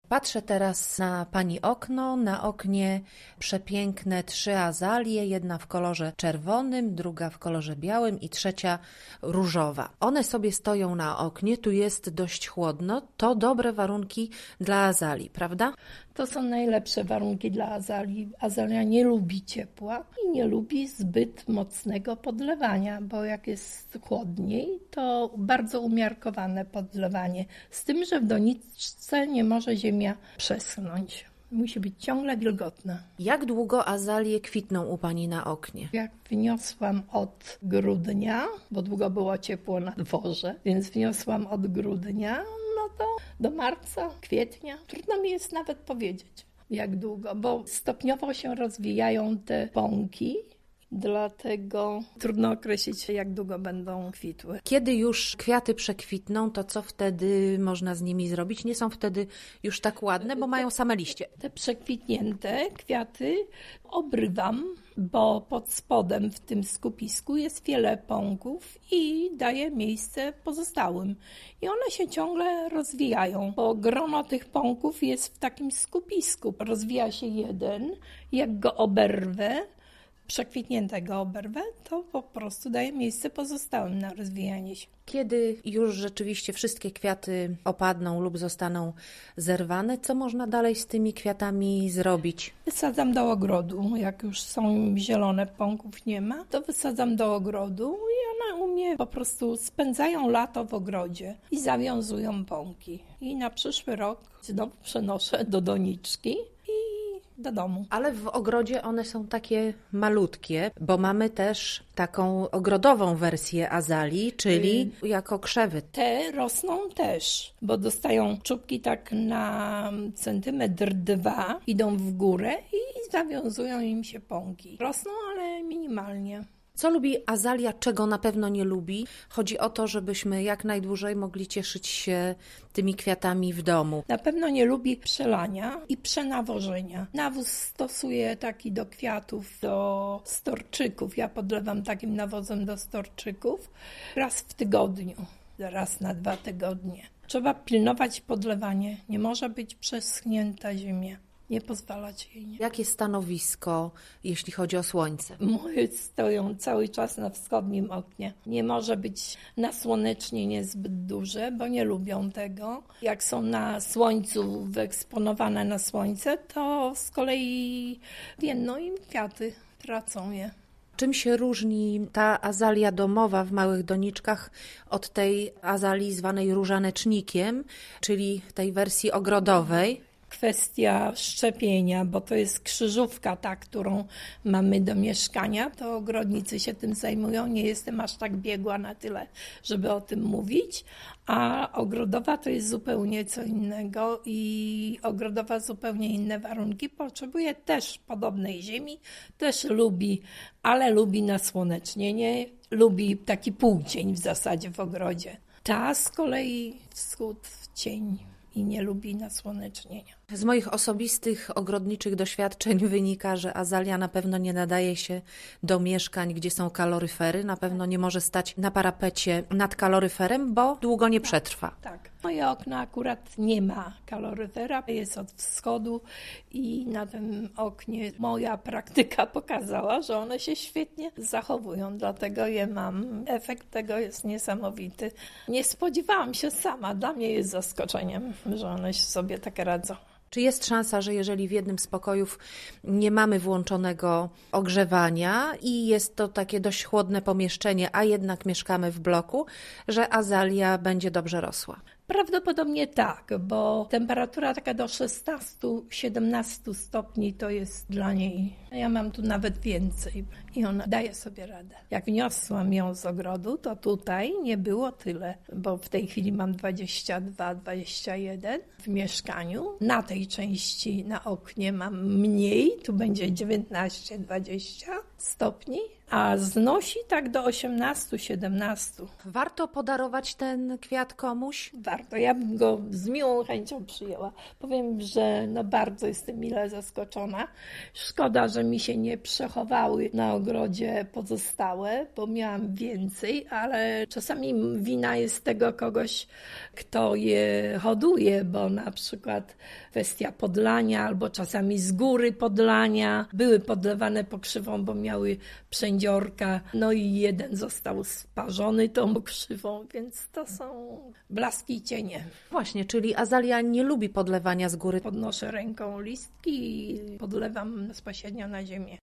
Patrzę teraz na pani okno. Na oknie przepiękne 3 azalie, jedna w kolorze czerwonym, druga w kolorze białym i trzecia różowa. One sobie stoją na oknie, tu jest dość chłodno. To dobre warunki dla azalii, prawda? To są najlepsze warunki dla azalii. Azalia nie lubi ciepła i nie lubi zbyt mocnego podlewania, bo jak jest chłodniej, to bardzo umiarkowane podlewanie. Z tym, że w doniczce nie może ziemia przeschnąć. Musi być ciągle wilgotna. Jak długo azalie kwitną u pani na oknie? Jak wniosłam od grudnia, bo długo było ciepło na dworze, więc wniosłam od grudnia, no to do marca, kwietnia. Trudno mi jest nawet powiedzieć, jak długo, bo stopniowo się rozwijają te pąki. Dlatego trudno określić, jak długo będą kwitły. Kiedy już kwiaty przekwitną, to co wtedy można z nimi zrobić? Nie są wtedy już tak ładne, bo mają same liście. Te przekwitnięte kwiaty obrywam, bo pod spodem w tym skupisku jest wiele pąków i daje miejsce pozostałym. I one się ciągle rozwijają, bo grono tych pąków jest w takim skupisku. Rozwija się jeden, jak go oberwę, przekwitniętego oberwę, to po prostu daje miejsce pozostałym na rozwijanie się. Kiedy już rzeczywiście wszystkie kwiaty opadną lub zostaną zerwane, co można dalej z tymi kwiatami zrobić? Wysadzam do ogrodu. Jak już są zielone, pąków nie ma, to wysadzam do ogrodu i one u mnie po prostu spędzają lato w ogrodzie i zawiązują pąki. I na przyszły rok znowu przenoszę do doniczki do domu. Ale w ogrodzie one są takie malutkie, bo mamy też taką ogrodową wersję azalii, czyli jako krzewy. Te rosną też, bo dostają czubki tak na 1-2 centymetry, idą w górę i zawiązują im się pąki. Rosną, ale minimalnie. Co lubi azalia, czego na pewno nie lubi? Chodzi o to, żebyśmy jak najdłużej mogli cieszyć się tymi kwiatami w domu. Na pewno nie lubi przelania i przenawożenia. Nawóz stosuję taki do kwiatów, do storczyków. Ja podlewam takim nawozem do storczyków raz w tygodniu, raz na 2 tygodnie. Trzeba pilnować podlewanie. Nie może być przeschnięta ziemia. Nie pozwalać jej. Nie. Jakie stanowisko, jeśli chodzi o słońce? Moje stoją cały czas na wschodnim oknie. Nie może być nasłonecznienie zbyt duże, bo nie lubią tego. Jak są na słońcu, wyeksponowane na słońce, to z kolei więdną im kwiaty, tracą je. Czym się różni ta azalia domowa w małych doniczkach od tej azalii zwanej różanecznikiem, czyli tej wersji ogrodowej? Kwestia szczepienia, bo to jest krzyżówka ta, którą mamy do mieszkania. To ogrodnicy się tym zajmują. Nie jestem aż tak biegła na tyle, żeby o tym mówić. A ogrodowa to jest zupełnie co innego i ogrodowa zupełnie inne warunki. Potrzebuje też podobnej ziemi, też lubi, ale lubi nasłonecznienie, lubi taki półcień w zasadzie w ogrodzie. Ta z kolei wschód w cień i nie lubi nasłonecznienia. Z moich osobistych ogrodniczych doświadczeń wynika, że azalia na pewno nie nadaje się do mieszkań, gdzie są kaloryfery. Na pewno nie może stać na parapecie nad kaloryferem, bo długo nie przetrwa. Tak. Moje okno akurat nie ma kaloryfera, jest od wschodu i na tym oknie moja praktyka pokazała, że one się świetnie zachowują, dlatego je mam. Efekt tego jest niesamowity. Nie spodziewałam się sama, dla mnie jest zaskoczeniem, że one sobie tak radzą. Czy jest szansa, że jeżeli w jednym z pokojów nie mamy włączonego ogrzewania i jest to takie dość chłodne pomieszczenie, a jednak mieszkamy w bloku, że azalia będzie dobrze rosła? Prawdopodobnie tak, bo temperatura taka do 16-17 stopni to jest dla niej, ja mam tu nawet więcej i ona daje sobie radę. Jak wniosłam ją z ogrodu, to tutaj nie było tyle, bo w tej chwili mam 22-21 w mieszkaniu. Na tej części na oknie mam mniej, tu będzie 19-20 stopni. a znosi tak do 18-17. Warto podarować ten kwiat komuś? Warto, ja bym go z miłą chęcią przyjęła. Powiem, że bardzo jestem mile zaskoczona. Szkoda, że mi się nie przechowały na ogrodzie pozostałe, bo miałam więcej, ale czasami wina jest tego kogoś, kto je hoduje, bo na przykład kwestia podlania albo czasami z góry podlania. Były podlewane pokrzywą, bo miały przędziorka, no i jeden został sparzony tą krzywą, więc to są blaski i cienie. Właśnie, czyli azalia nie lubi podlewania z góry. Podnoszę ręką listki i podlewam bezpośrednio na ziemię.